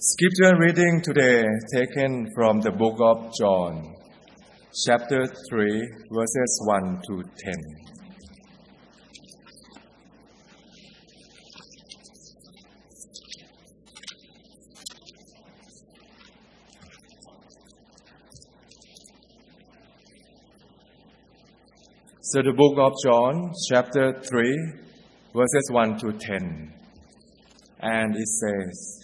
Scripture reading today taken from the book of John, chapter 3, verses 1 to 10. So the book of John, chapter 3, verses 1 to 10. And it says,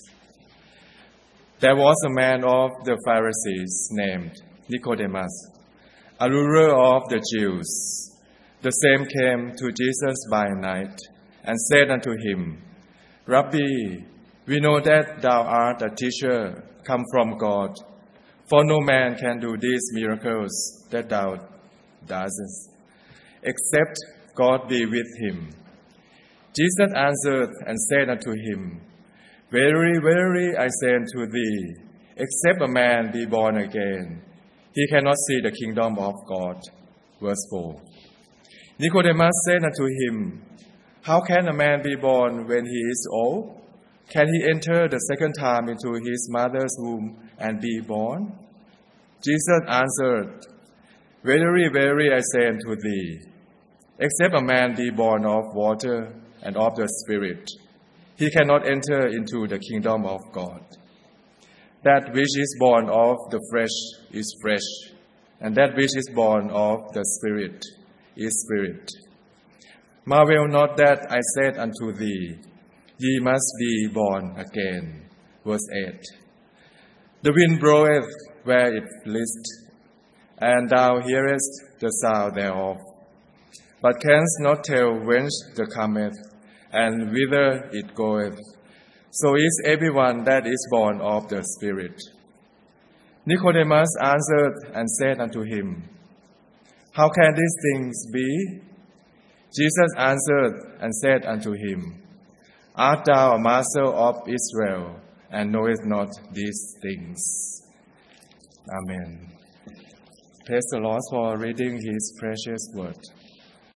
There was a man of the Pharisees named Nicodemus, a ruler of the Jews. The same came to Jesus by night and said unto him, Rabbi, we know that thou art a teacher come from God, for no man can do these miracles that thou doest, except God be with him. Jesus answered and said unto him, Verily, verily, I say unto thee, except a man be born again, he cannot see the kingdom of God. Verse 4. Nicodemus said unto him, How can a man be born when he is old? Can he enter the second time into his mother's womb and be born? Jesus answered, Verily, verily, I say unto thee, except a man be born of water and of the Spirit, he cannot enter into the kingdom of God. That which is born of the flesh is flesh, and that which is born of the Spirit is spirit. Marvel not that I said unto thee, Ye must be born again. Verse 8. The wind bloweth where it list, and thou hearest the sound thereof, but canst not tell whence it cometh, and whither it goeth. So is everyone that is born of the Spirit. Nicodemus answered and said unto him, How can these things be? Jesus answered and said unto him, Art thou a master of Israel, and knowest not these things? Amen. Praise the Lord for reading His precious word.